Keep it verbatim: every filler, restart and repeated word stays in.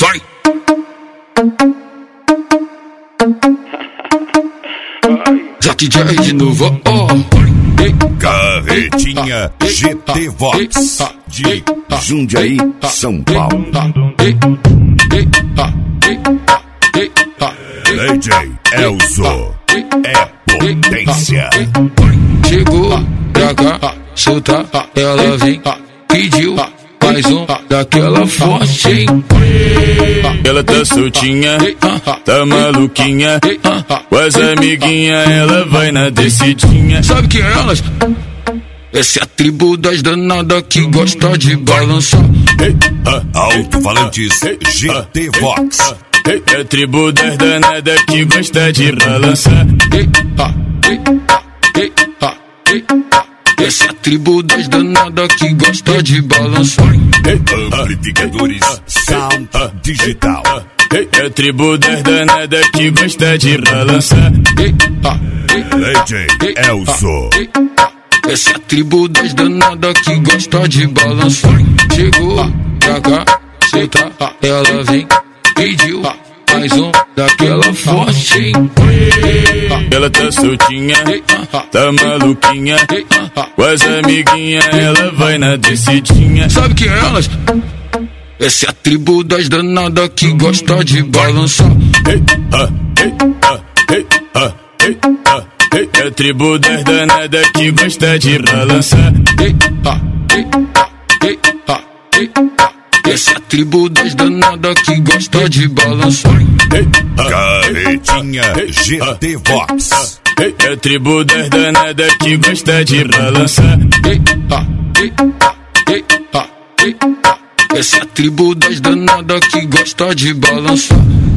Vai! Zack J de novo, ó. Carretinha G T Vox de Jundiaí, São Paulo. D J Elzo é potência. Chegou pra cá, solta, ela vem, pediu mais um daquela forte, hein? Ela tá soltinha, tá maluquinha, com as amiguinhas ela vai na descidinha. Sabe quem é elas? Essa é a tribo das danadas que gosta de balançar. Alto-falantes G T Vox. É a tribo das danadas que gosta de balançar. Essa é a tribo das danadas que gosta de balançar. Amplificadores Sound Digital. É a tribo das danadas que gosta de balançar. D J Elzo. Essa é a tribo das danadas que gosta de balançar. Chegou pra cá, solta, ela vem, pediu mais um daquela forte, hein? Ela tá soltinha, tá maluquinha, com as amiguinhas ela vai na descidinha. Sabe quem é elas? Essa é a tribo das danadas que gosta de balançar. É a tribo das danadas que gosta de balançar. Essa é a tribo das danadas que gosta de balançar. Carretinha G T Vox. É a tribo das danadas que gosta de balançar. Essa é a tribo das danadas que gosta de balançar.